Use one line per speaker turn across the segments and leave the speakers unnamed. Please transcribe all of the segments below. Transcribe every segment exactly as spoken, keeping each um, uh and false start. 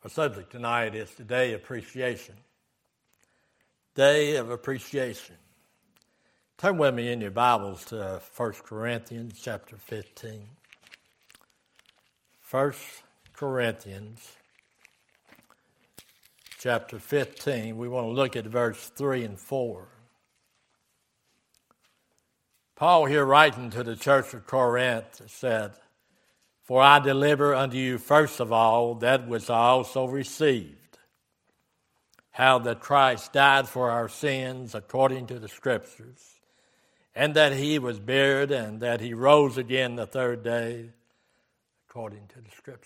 Our subject tonight is the Day of Appreciation. Day of Appreciation. Turn with me in your Bibles to First Corinthians chapter fifteen. First Corinthians chapter fifteen. We want to look at verse three and four. Paul here writing to the church of Corinth said, "For I deliver unto you first of all that which I also received, how that Christ died for our sins according to the Scriptures, and that he was buried, and that he rose again the third day according to the Scriptures."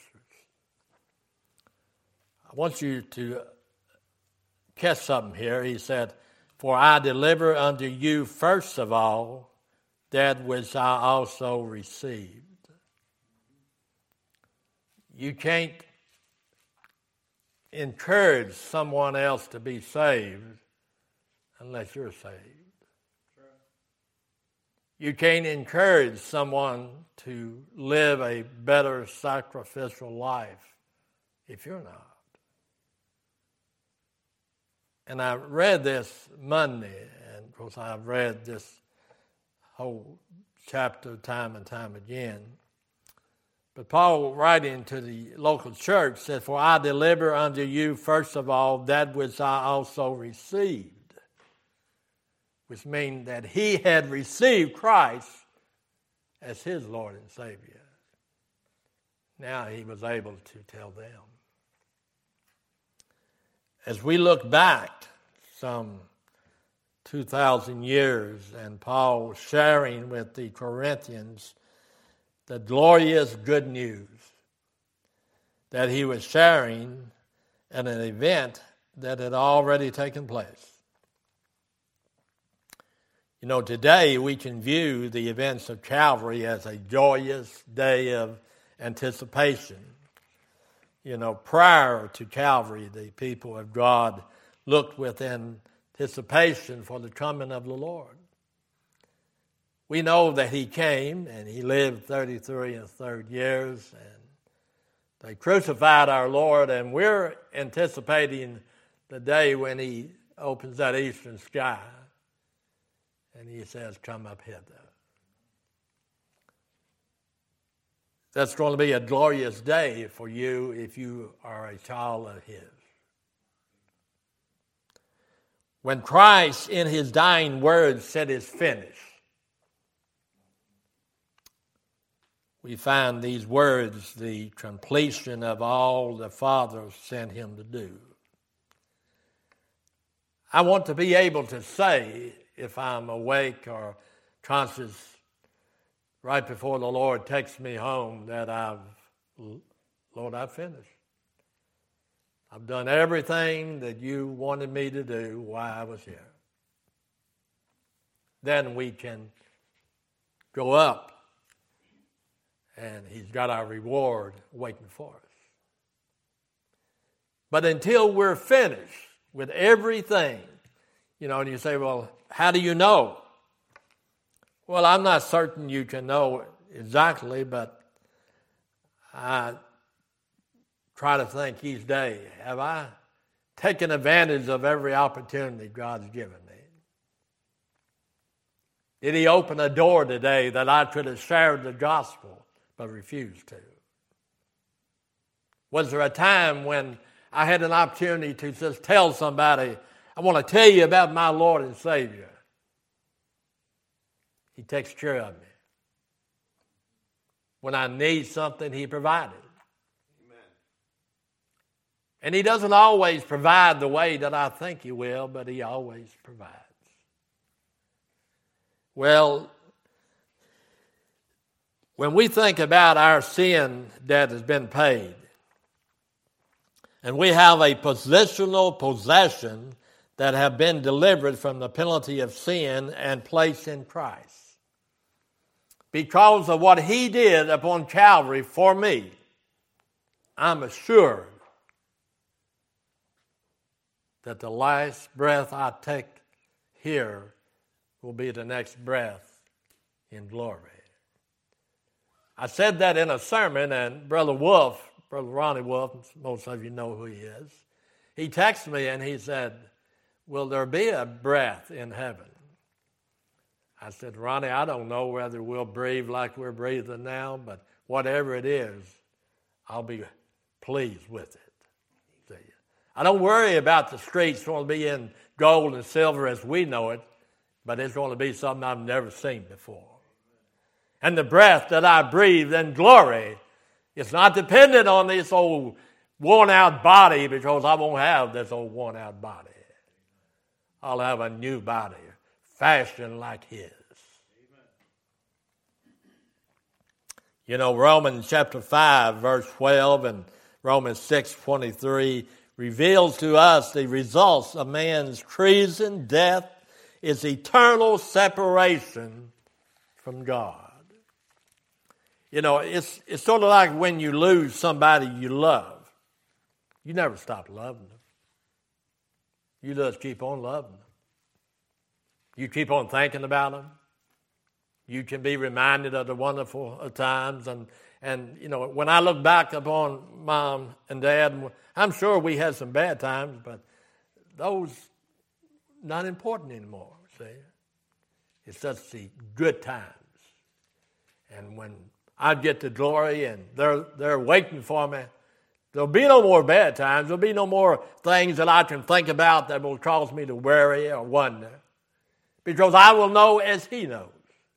I want you to catch something here. He said, "For I deliver unto you first of all that which I also received." You can't encourage someone else to be saved unless you're saved. You can't encourage someone to live a better sacrificial life if you're not. And I read this Monday, and of course I've read this whole chapter time and time again. But Paul, writing to the local church, said, "For I deliver unto you first of all that which I also received," which means that he had received Christ as his Lord and Savior. Now he was able to tell them. As we look back some two thousand years, and Paul sharing with the Corinthians the glorious good news that he was sharing at an event that had already taken place. You know, today we can view the events of Calvary as a joyous day of anticipation. You know, prior to Calvary, the people of God looked with anticipation for the coming of the Lord. We know that he came and he lived thirty-three and a third years, and they crucified our Lord, and we're anticipating the day when he opens that eastern sky and he says, "Come up hither." That's going to be a glorious day for you if you are a child of his. When Christ in his dying words said it's finished, we find these words the completion of all the Father sent him to do. I want to be able to say, if I'm awake or conscious right before the Lord takes me home, that I've, Lord, I've finished. I've done everything that you wanted me to do while I was here. Then we can go up, and he's got our reward waiting for us. But until we're finished with everything, you know, and you say, "Well, how do you know?" Well, I'm not certain you can know exactly, but I try to think each day, have I taken advantage of every opportunity God's given me? Did he open a door today that I could have shared the gospel but refused to? Was there a time when I had an opportunity to just tell somebody, "I want to tell you about my Lord and Savior"? He takes care of me. When I need something, he provided. Amen. And he doesn't always provide the way that I think he will, but he always provides. Well, when we think about our sin that has been paid, and we have a positional possession that have been delivered from the penalty of sin and placed in Christ, because of what he did upon Calvary for me, I'm assured that the last breath I take here will be the next breath in glory. I said that in a sermon, and Brother Wolf Brother Ronnie Wolf, most of you know who he is. He texted me and he said, will there be a breath in heaven? I said, Ronnie, I don't know whether we'll breathe like we're breathing now, but whatever it is, I'll be pleased with it. See? I don't worry about the streets going to be in gold and silver as we know it, but it's going to be something I've never seen before. And the breath that I breathe in glory is not dependent on this old worn-out body, because I won't have this old worn-out body. I'll have a new body, fashioned like his. You know, Romans chapter five, verse twelve, and Romans six twenty-three reveals to us the results of man's treason, death, is eternal separation from God. You know, it's it's sort of like when you lose somebody you love. You never stop loving them. You just keep on loving them. You keep on thinking about them. You can be reminded of the wonderful times. And, and you know, when I look back upon Mom and Dad, I'm sure we had some bad times, but those not important anymore, see. It's just the good times. And when I get to glory and they're, they're waiting for me, there'll be no more bad times. There'll be no more things that I can think about that will cause me to worry or wonder. Because I will know as he knows.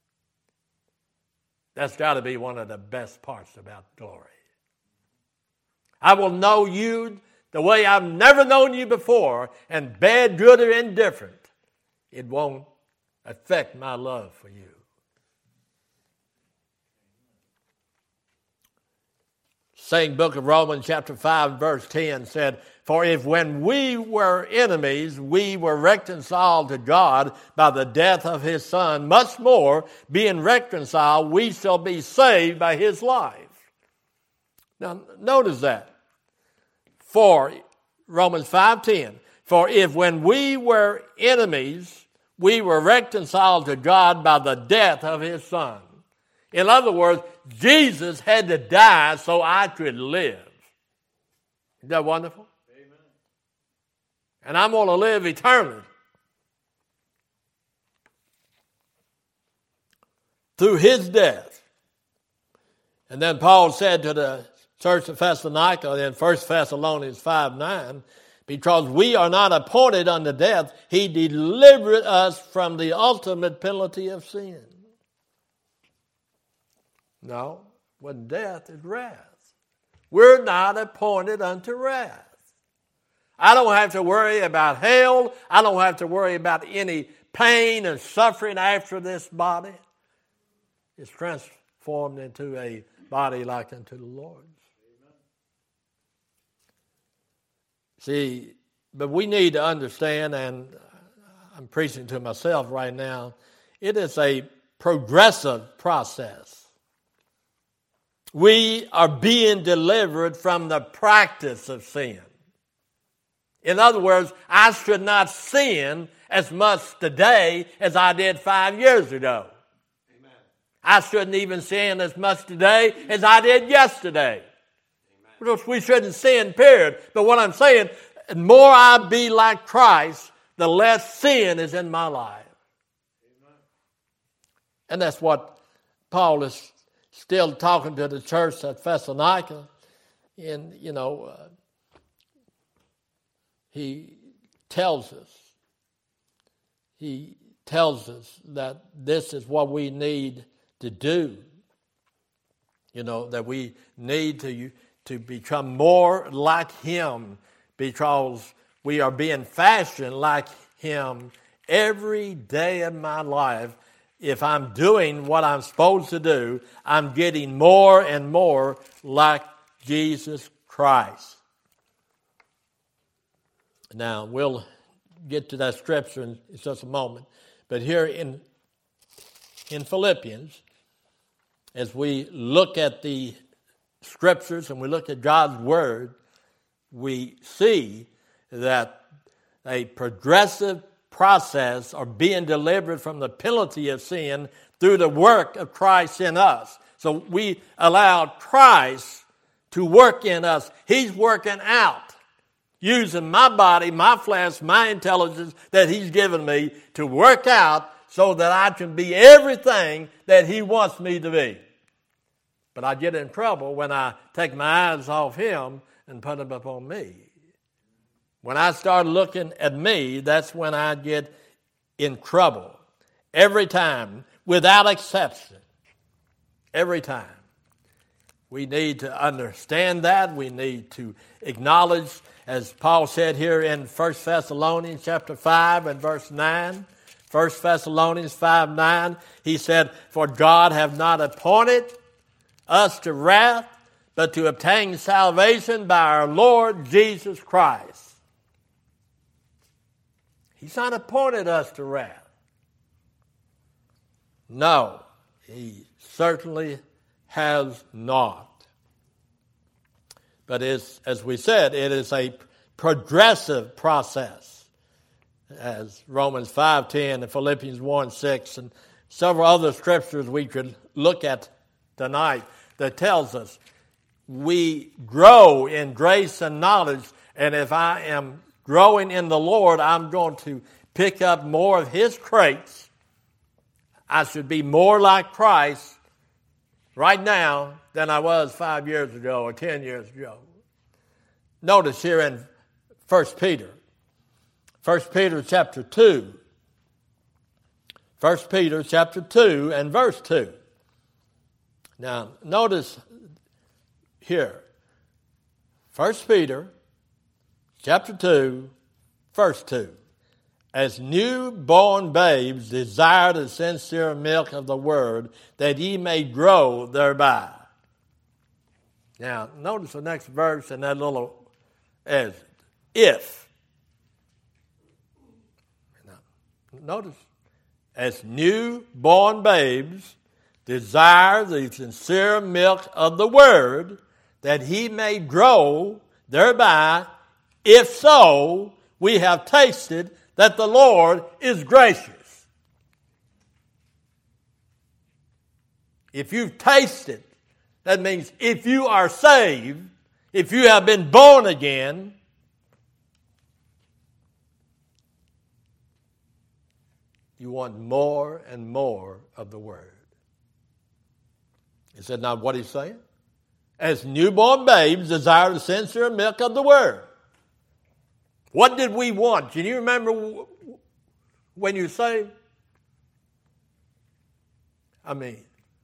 That's got to be one of the best parts about glory. I will know you the way I've never known you before, and bad, good, or indifferent, it won't affect my love for you. Same book of Romans chapter five verse ten said, for if when we were enemies, we were reconciled to God by the death of his Son, much more, being reconciled, we shall be saved by his life. Now, notice that. For, Romans five ten, for if when we were enemies, we were reconciled to God by the death of his Son. In other words, Jesus had to die so I could live. Isn't that wonderful? Amen. And I'm going to live eternally through his death. And then Paul said to the church of Thessalonica in First Thessalonians five nine, because we are not appointed unto death, he delivered us from the ultimate penalty of sin. No, when death is wrath. We're not appointed unto wrath. I don't have to worry about hell. I don't have to worry about any pain and suffering after this body. It's transformed into a body like unto the Lord's. See, but we need to understand, and I'm preaching to myself right now, it is a progressive process. We are being delivered from the practice of sin. In other words, I should not sin as much today as I did five years ago. Amen. I shouldn't even sin as much today as I did yesterday. Amen. Because we shouldn't sin, period. But what I'm saying, the more I be like Christ, the less sin is in my life. Amen. And that's what Paul is still talking to the church at Thessalonica. And, you know, uh, he tells us, he tells us that this is what we need to do. You know, that we need to, to become more like him, because we are being fashioned like him every day of my life. If I'm doing what I'm supposed to do, I'm getting more and more like Jesus Christ. Now, we'll get to that scripture in just a moment. But here in, in Philippians, as we look at the scriptures and we look at God's word, we see that a progressive process of being delivered from the penalty of sin through the work of Christ in us. So we allow Christ to work in us. He's working out, using my body, my flesh, my intelligence that He's given me to work out so that I can be everything that He wants me to be. But I get in trouble when I take my eyes off Him and put them upon me. When I start looking at me, that's when I get in trouble. Every time, without exception. Every time. We need to understand that. We need to acknowledge, as Paul said here in First Thessalonians chapter five and verse nine, First Thessalonians five nine, he said, "For God hath not appointed us to wrath, but to obtain salvation by our Lord Jesus Christ." He's not appointed us to wrath. No, He certainly has not. But it's, as we said, it is a progressive process. As Romans five ten and Philippians one six and several other scriptures we could look at tonight that tells us we grow in grace and knowledge, and if I am growing in the Lord, I'm going to pick up more of His traits. I should be more like Christ right now than I was five years ago or ten years ago. Notice here in First Peter, First Peter chapter two, First Peter chapter two and verse two. Now, notice here, First Peter chapter two, verse two. "As newborn babes desire the sincere milk of the word, that ye may grow thereby." Now, notice the next verse in that little as if. Now, notice, as newborn babes desire the sincere milk of the word, that he may grow thereby. If so, we have tasted that the Lord is gracious. If you've tasted, that means if you are saved, if you have been born again, you want more and more of the Word. Is that not what he's saying? As newborn babes desire the sincere milk of the Word. What did we want? Can you remember when you saved? I mean,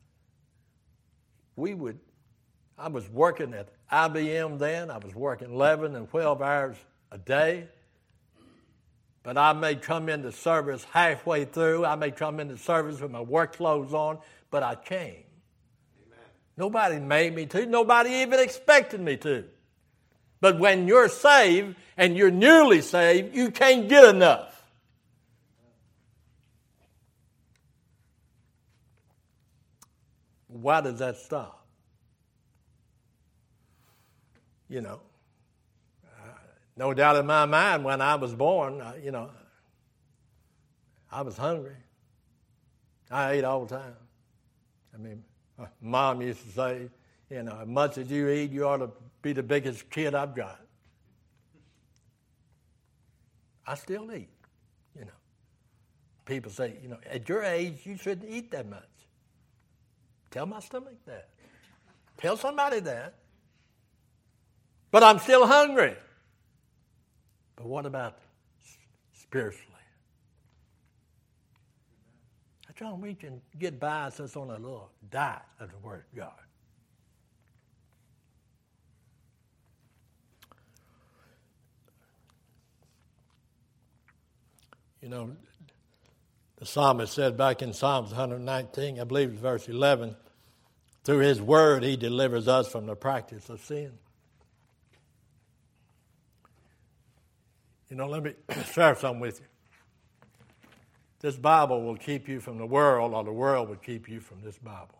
we would, I was working at I B M then. I was working eleven and twelve hours a day. But I may come into service halfway through. I may come into service with my work clothes on, but I came. Amen. Nobody made me to. Nobody even expected me to. But when you're saved and you're newly saved, you can't get enough. Why does that stop? You know, uh, no doubt in my mind when I was born, uh, you know, I was hungry. I ate all the time. I mean, uh, Mom used to say, you know, as much as you eat, you ought to be the biggest kid I've got. I still eat, you know. People say, you know, at your age, you shouldn't eat that much. Tell my stomach that. Tell somebody that. But I'm still hungry. But what about spiritually? John, we can get by us on a little diet of the Word of God. You know, the psalmist said back in Psalms one nineteen, I believe it's verse eleven, through his word he delivers us from the practice of sin. You know, let me share something with you. This Bible will keep you from the world, or the world will keep you from this Bible.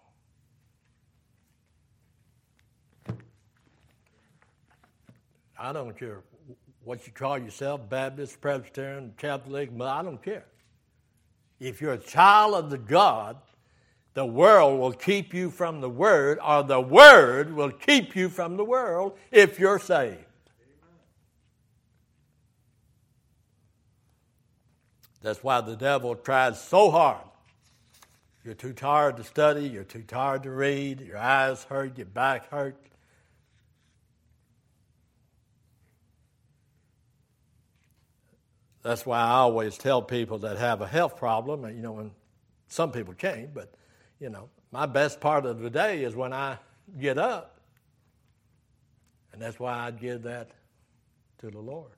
I don't care what you call yourself, Baptist, Presbyterian, Catholic, but I don't care. If you're a child of the God the world will keep you from the Word, or the Word will keep you from the world if you're saved. That's why the devil tries so hard. You're too tired to study, you're too tired to read, your eyes hurt, your back hurt. That's why I always tell people that have a health problem, and you know, when some people can't, but you know, my best part of the day is when I get up. And that's why I give that to the Lord.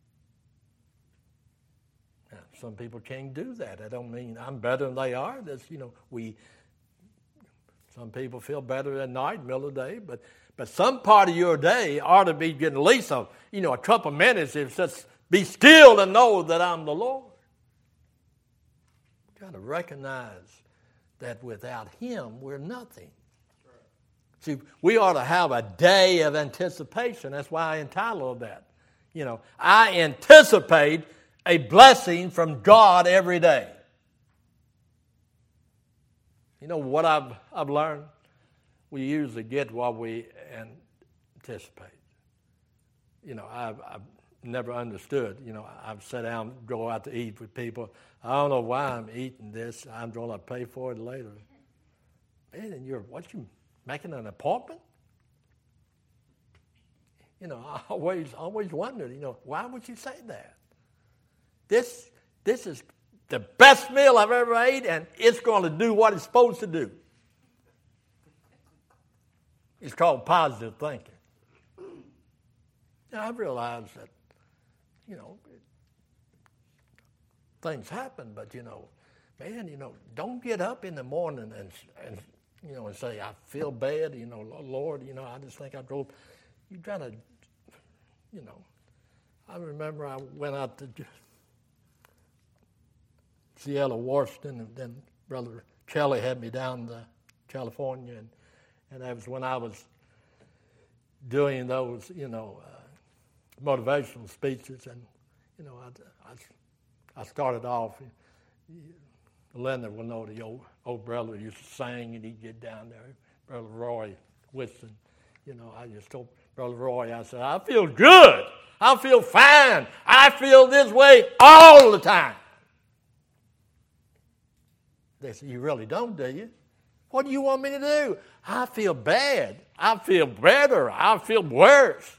Now, some people can't do that. I don't mean I'm better than they are. That's, you know, we, some people feel better at night, middle of the day, but but some part of your day ought to be getting at least a, you know, a couple minutes. It's just be still and know that I'm the Lord. You've got to recognize that without Him, we're nothing. See, we ought to have a day of anticipation. That's why I entitled that. You know, I anticipate a blessing from God every day. You know what I've, I've learned? We usually get what we anticipate. You know, I've, I've never understood. You know, I've sat down, go out to eat with people. I don't know why I'm eating this. I'm going to pay for it later. Man, and you're, what, you making an appointment? You know, I always, always wondered, you know, why would you say that? This, this is the best meal I've ever ate, and it's going to do what it's supposed to do. It's called positive thinking. Now, I've realized that, you know, things happen, but, you know, man, you know, don't get up in the morning and, and you know, and say, I feel bad, you know, Lord, you know, I just think I drove. You got to, you know, I remember I went out to Seattle, Washington, and then Brother Kelly had me down to California, and, and that was when I was doing those, you know, uh, motivational speeches, and, you know, I, I, I started off, Linda will know the old, old brother used to sing, and he'd get down there, Brother Roy Whitson, you know, I just told Brother Roy, I said, I feel good, I feel fine, I feel this way all the time. They said, you really don't, do you? What do you want me to do? I feel bad. I feel better. I feel worse.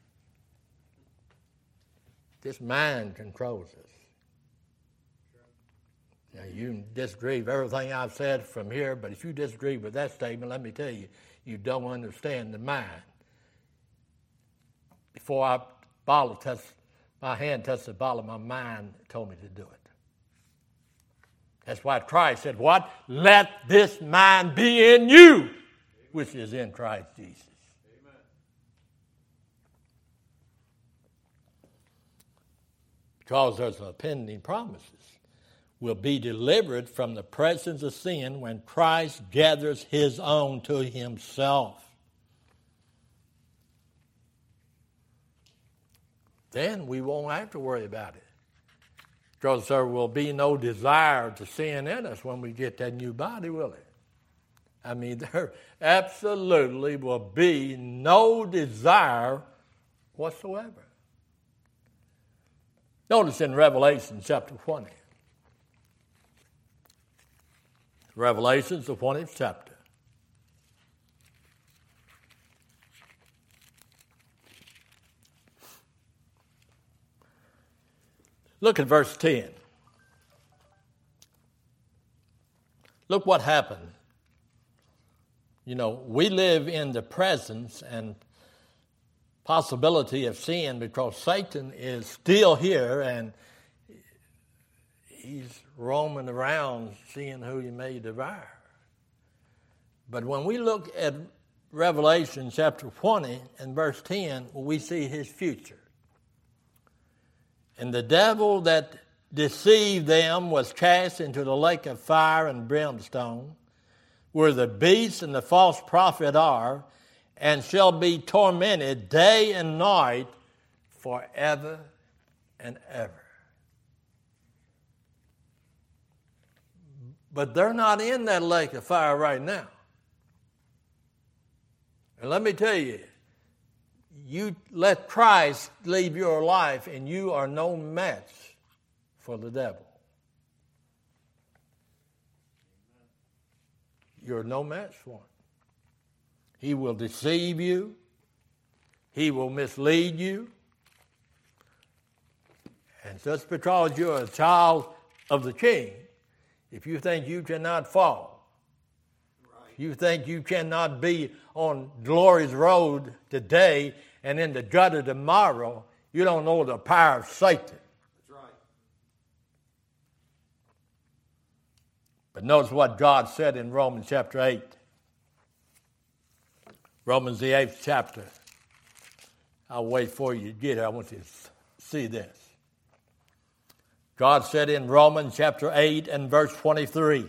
This mind controls us. Now, you can disagree with everything I've said from here, but if you disagree with that statement, let me tell you, you don't understand the mind. Before I bottle test, my hand touched the bottle, my mind told me to do it. That's why Christ said, what? Let this mind be in you, which is in Christ Jesus. Amen. Because there's a pending promises. Will be delivered from the presence of sin when Christ gathers his own to himself. Then we won't have to worry about it. Because there will be no desire to sin in us when we get that new body, will it? I mean, there absolutely will be no desire whatsoever. Notice in Revelation chapter twenty. Revelation's the twentieth chapter. Look at verse ten. Look what happened. You know, we live in the presence and possibility of sin because Satan is still here and he's roaming around seeing who he may devour. But when we look at Revelation chapter twenty and verse ten, we see his future. And the devil that deceived them was cast into the lake of fire and brimstone, where the beast and the false prophet are, and shall be tormented day and night forever and ever. But they're not in that lake of fire right now. And let me tell you, you let Christ leave your life and you are no match for the devil. You're no match for him. He will deceive you. He will mislead you. And just because you're a child of the King, if you think you cannot fall, right. You think you cannot be on glory's road today and in the gutter tomorrow, you don't know the power of Satan. That's right. But notice what God said in Romans chapter eight. Romans the eighth chapter. I'll wait for you to get here. I want you to see this. God said in Romans chapter eight and verse twenty-three.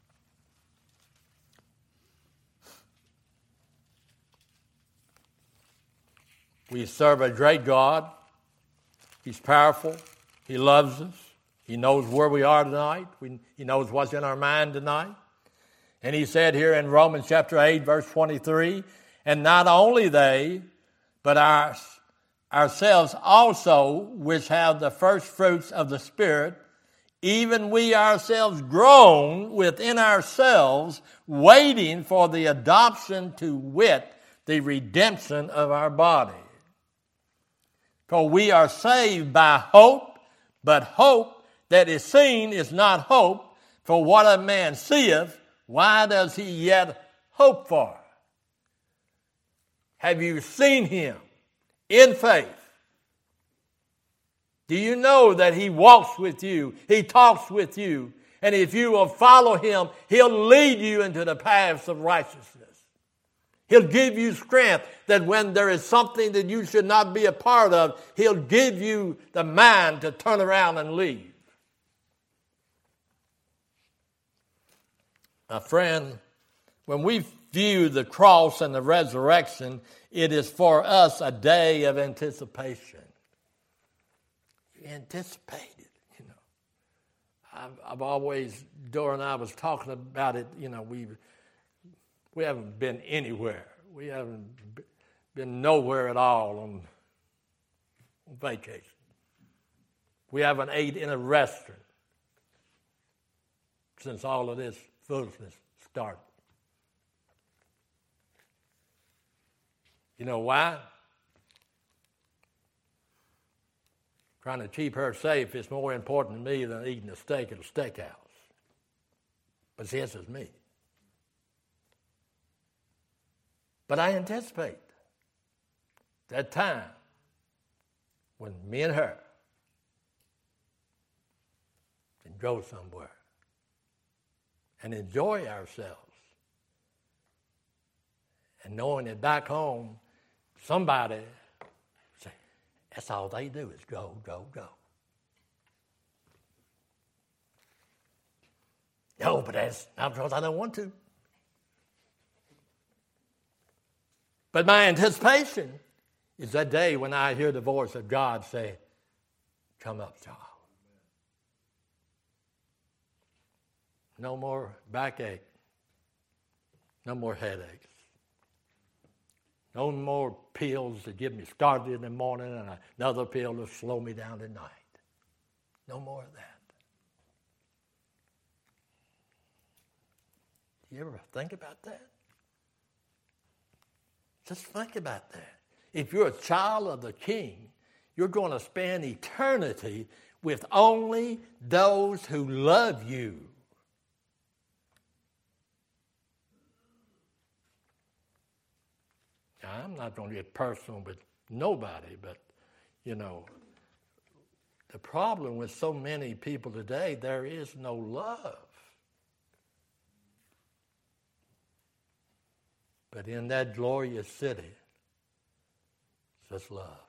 We serve a great God. He's powerful. He loves us. He knows where we are tonight. We, he knows what's in our mind tonight. And he said here in Romans chapter eight, verse twenty-three, and not only they, but our, ourselves also, which have the first fruits of the Spirit, even we ourselves groan within ourselves, waiting for the adoption to wit, the redemption of our body. For we are saved by hope, but hope that is seen is not hope. For what a man seeth, why does he yet hope for? Have you seen him in faith? Do you know that he walks with you? He talks with you. And if you will follow him, he'll lead you into the paths of righteousness. He'll give you strength that when there is something that you should not be a part of, he'll give you the mind to turn around and leave. My friend, when we view the cross and the resurrection, it is for us a day of anticipation. You anticipate it, you know. I've, I've always, Dora and I was talking about it, you know, we we haven't been anywhere. We haven't been nowhere at all on, on vacation. We haven't ate in a restaurant since all of this foolishness started. You know why? Trying to keep her safe is more important to me than eating a steak at a steakhouse. But see, this is me. But I anticipate that time when me and her can go somewhere and enjoy ourselves. And knowing that back home, somebody say, that's all they do is go, go, go. No, but that's not because I don't want to. But my anticipation is that day when I hear the voice of God say, come up, child. No more backache. No more headaches. No more pills to get me started in the morning and another pill to slow me down at night. No more of that. Do you ever think about that? Just think about that. If you're a child of the King, you're going to spend eternity with only those who love you. Now, I'm not going to get personal with nobody, but, you know, the problem with so many people today, there is no love. But in that glorious city, just love.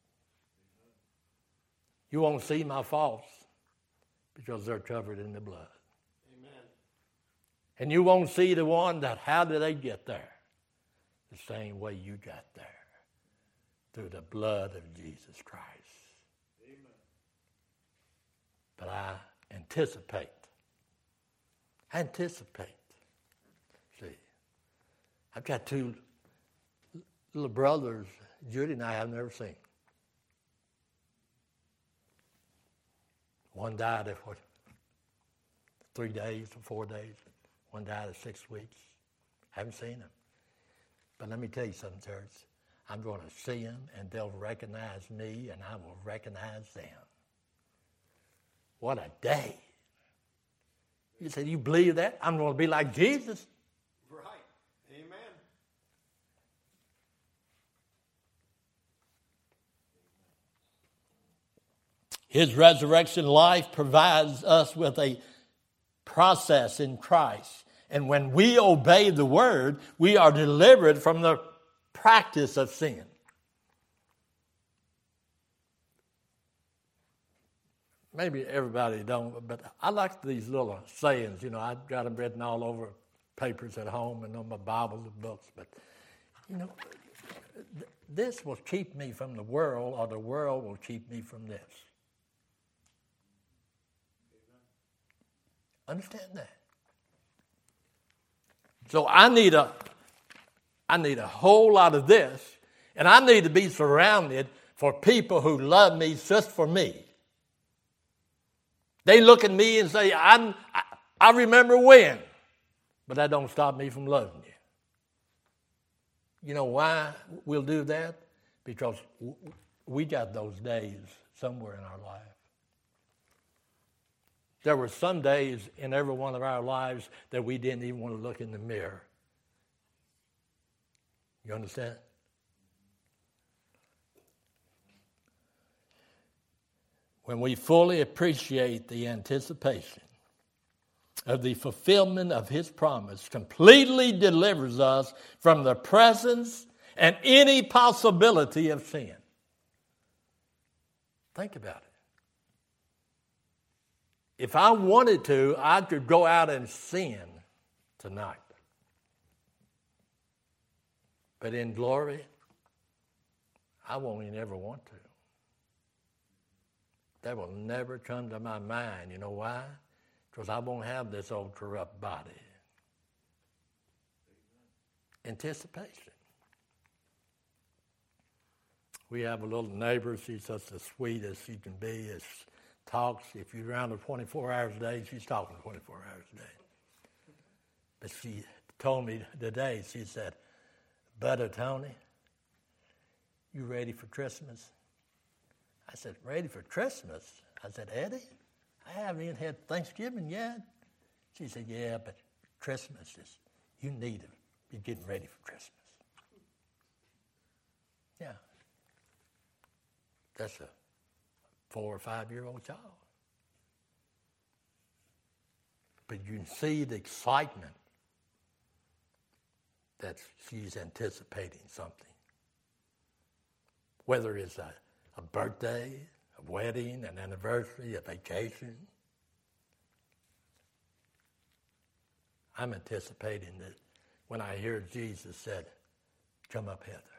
You won't see my faults because they're covered in the blood. Amen. And you won't see the one that, how did they get there? The same way you got there, through the blood of Jesus Christ. Amen. But I anticipate Anticipate. See, I've got two little brothers, Judy and I have never seen. One died at what, three days or four days. One died at six weeks. Haven't seen him. But let me tell you something, church. I'm going to see them, and they'll recognize me, and I will recognize them. What a day. You said, you believe that? I'm going to be like Jesus.
Right. Amen.
His resurrection life provides us with a process in Christ. And when we obey the word, we are delivered from the practice of sin. Maybe everybody don't, but I like these little sayings. You know, I've got them written all over papers at home and on my Bibles and books. But, you know, th- this will keep me from the world, or the world will keep me from this. Understand that? So I need a, I need a whole lot of this, and I need to be surrounded for people who love me just for me. They look at me and say, I'm, I, I remember when, but that don't stop me from loving you. You know why we'll do that? Because we got those days somewhere in our life. There were some days in every one of our lives that we didn't even want to look in the mirror. You understand? When we fully appreciate the anticipation of the fulfillment of his promise, completely delivers us from the presence and any possibility of sin. Think about it. If I wanted to, I could go out and sin tonight. But in glory, I won't even ever want to. That will never come to my mind. You know why? Because I won't have this old corrupt body. Anticipation. We have a little neighbor. She's just as sweet as she can be. As talks. If you're around her twenty-four hours a day, she's talking twenty-four hours a day. But she told me today, she said, Brother Tony, you ready for Christmas? I said, ready for Christmas? I said, Eddie, I haven't even had Thanksgiving yet. She said, yeah, but Christmas is, you need to be getting ready for Christmas. Yeah. That's a four or five-year-old child. But you can see the excitement that she's anticipating something. Whether it's a, a birthday, a wedding, an anniversary, a vacation. I'm anticipating that when I hear Jesus said, come up hither.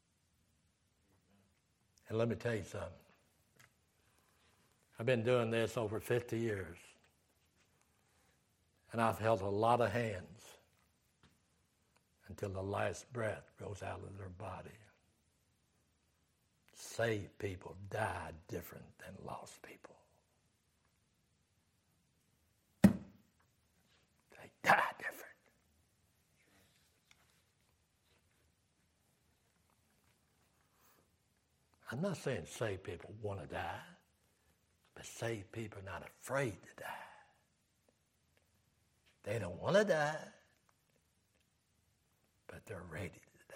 And let me tell you something. I've been doing this over fifty years. And I've held a lot of hands until the last breath goes out of their body. Saved people die different than lost people. They die different. I'm not saying saved people want to die, but saved people are not afraid to die. They don't want to die, but they're ready to die.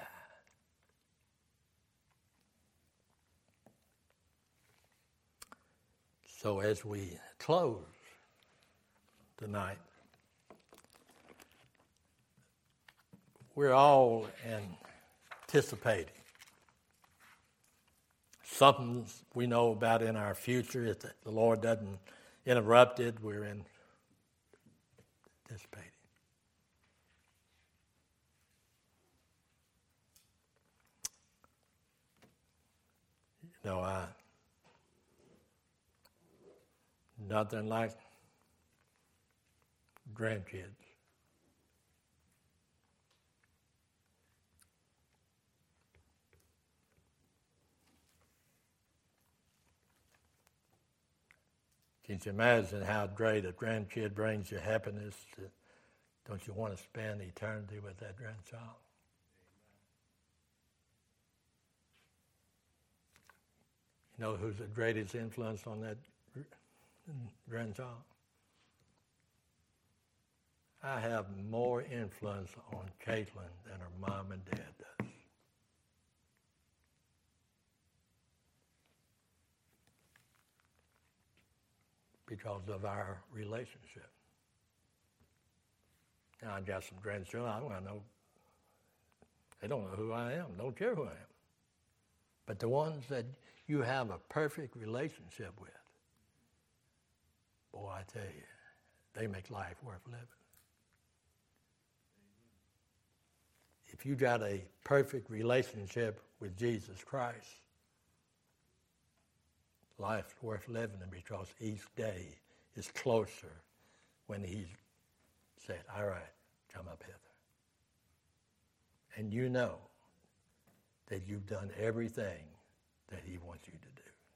So as we close tonight, we're all anticipating something we know about in our future. If the Lord doesn't interrupt it, we're in anticipating. You know, I nothing like grandkids. Can you imagine how great a grandkid brings you happiness? Don't you want to spend eternity with that grandchild? You know who's the greatest influence on that grandchild? I have more influence on Caitlin than her mom and dad does. Because of our relationship. Now, I've got some grandchildren, I don't know, they don't know who I am, don't care who I am. But the ones that you have a perfect relationship with, boy, I tell you, they make life worth living. If you got a perfect relationship with Jesus Christ, life's worth living because each day is closer when he said, all right, come up hither. And you know that you've done everything that he wants you to do.